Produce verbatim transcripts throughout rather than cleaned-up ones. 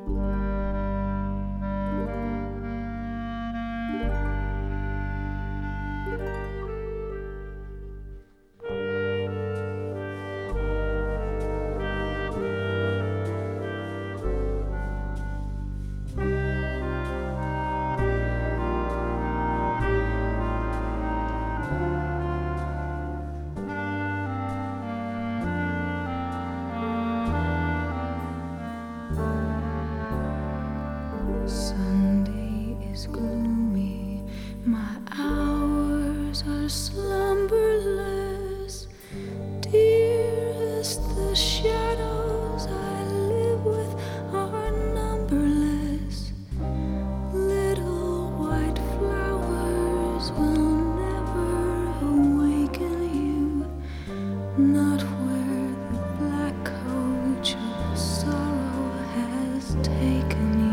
Sunday is gloomy, my hours are slumberless. Dearest, the shadows I live with are numberless. Little white flowers will never awaken you, not where the black coach of sorrow has taken you.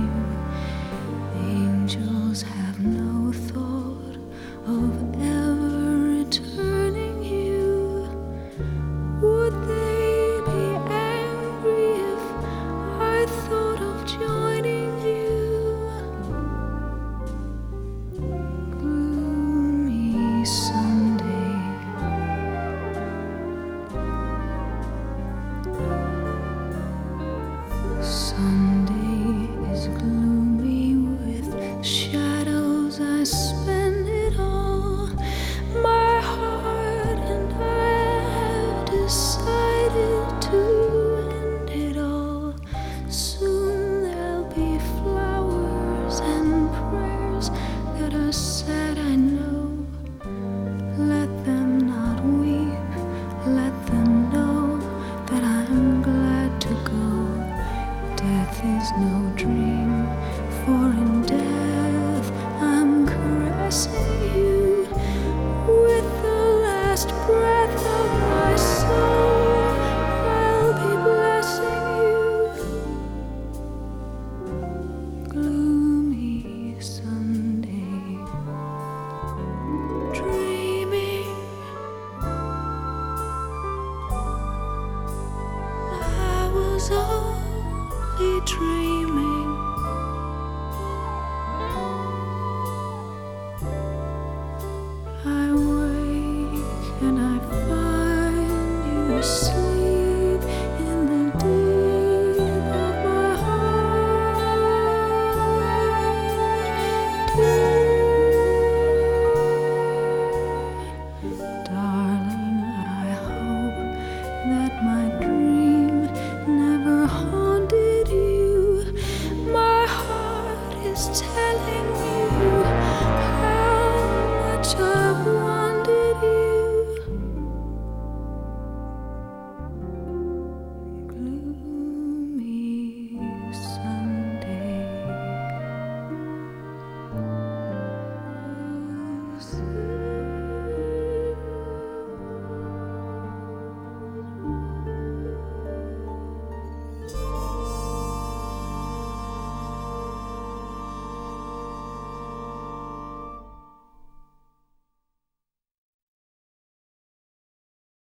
Angels have no thought of ever returning you. Would they be angry if I thought of joining you? Gloomy Sunday, Sunday is gloomy with shadows. I spend it all, my heart and I have decided to end it all. Soon there'll be flowers and prayers that are sad, I know. Let them not weep, let them know that I'm glad to go. Death is no dream, for in death I'm caressing you with the last breath of my soul. I'll be blessing you. Gloomy Sunday, dreaming I was all